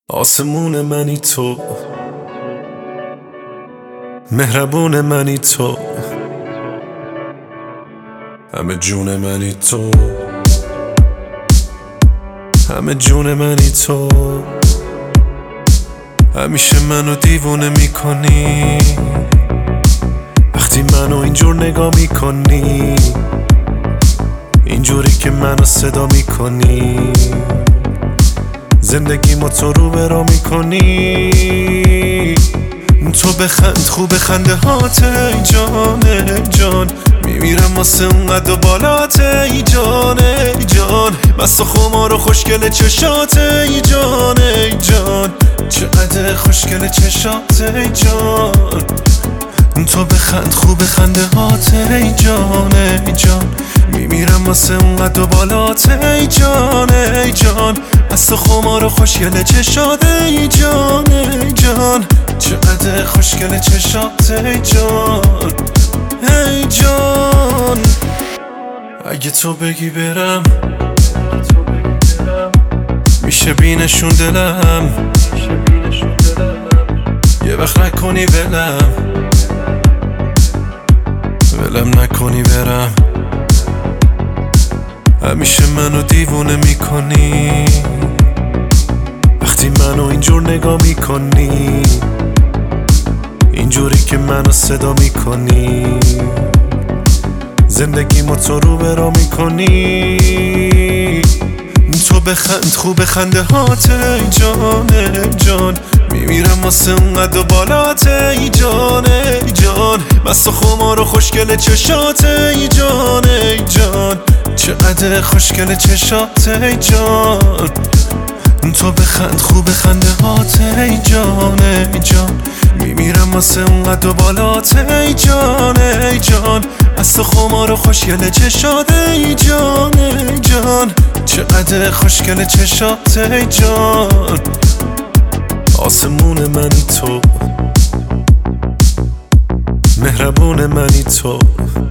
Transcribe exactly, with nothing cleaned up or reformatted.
آسمون منی تو، مهربون منی تو، همه جون منی تو، همه جون منی تو. همیشه منو دیوونه میکنی وقتی منو اینجور نگاه میکنی، اینجوری که منو صدا میکنی، زندگی ما تو رو برا میکنی. تو بخند خوب خنده هات ای جان ای جان، میمیرم واسه اونقدر بالات ای جان ای جان، مست و خمار و خوشگل چشات ای جان ای جان، چقدر خوشگل چشات ای جان. تو بخند خوب خنده هات ای جان ای جان، میمیرم واسه اونقدر بالات ای جان ای جان، مست و خمار و خوشگل چشات ای جان ای جان، چقدر خوشگل چشات ای جان ای جان. اگه تو بگی برم میشه بینشون دلم، یه وقت نکنی ولم ولم نکنی برم. همیشه منو دیوونه میکنی وقتی منو اینجور نگاه میکنی، اینجوری که منو صدا میکنی، زندگی ما تو رو برا میکنی. تو بخند خوب خنده هات ای جان ای جان، میمیرم واسه اونقدر بالات ای جان ای جان، مست و خمار و خوشگل چشات ای جان ای جان، چقدر خوشگل چشات ای جان. تو بخند خوب خنده هات ای جان ای جان، میمیرم واسه اونقدر بالات ای جان ای جان، مست و خمار و خوشگل چشات ای جان ای جان، چقدر خوشگل چشات ای جان. آسمون منی تو، مهربون منی تو،